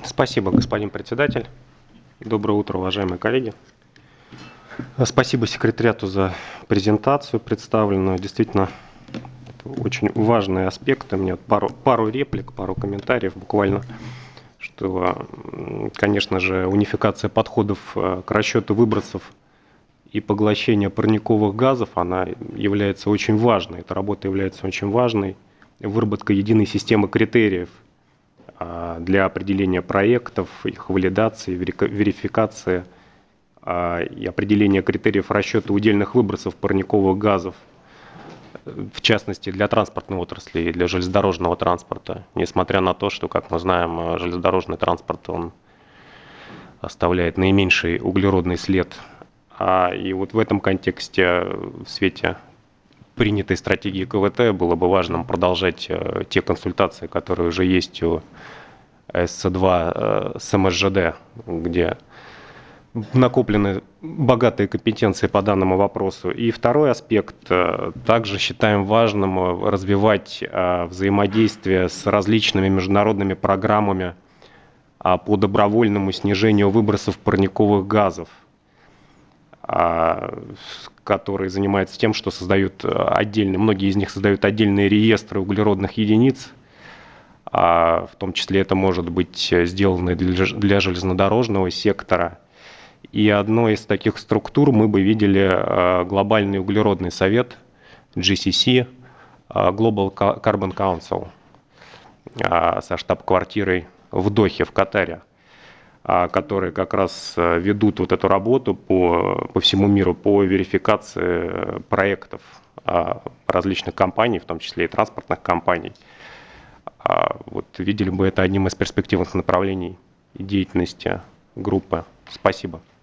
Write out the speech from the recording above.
Спасибо, господин председатель. Доброе утро, уважаемые коллеги. Спасибо секретариату за презентацию представленную. Действительно, это очень важные аспекты. Мне пару реплик, пару комментариев буквально, что, конечно же, унификация подходов к расчету выбросов и поглощения парниковых газов, она является очень важной. Эта работа является очень важной. Выработка единой системы критериев для определения проектов, их валидации, верификации и определения критериев расчета удельных выбросов парниковых газов, в частности для транспортной отрасли и для железнодорожного транспорта. Несмотря на то, что, как мы знаем, железнодорожный транспорт он оставляет наименьший углеродный след. И вот в этом контексте, в свете принятой стратегии КВТ, было бы важным продолжать те консультации, которые уже есть у СЦ2 с МСЖД, где накоплены богатые компетенции по данному вопросу. И второй аспект. Также считаем важным развивать взаимодействие с различными международными программами по добровольному снижению выбросов парниковых газов, которые занимаются тем, что создают многие из них создают отдельные реестры углеродных единиц. В том числе это может быть сделано для железнодорожного сектора. И одной из таких структур мы бы видели глобальный углеродный совет, GCC, Global Carbon Council, со штаб-квартирой в Дохе, в Катаре, которые как раз ведут вот эту работу по всему миру по верификации проектов различных компаний, в том числе и транспортных компаний. Вот видели бы это одним из перспективных направлений деятельности группы. Спасибо.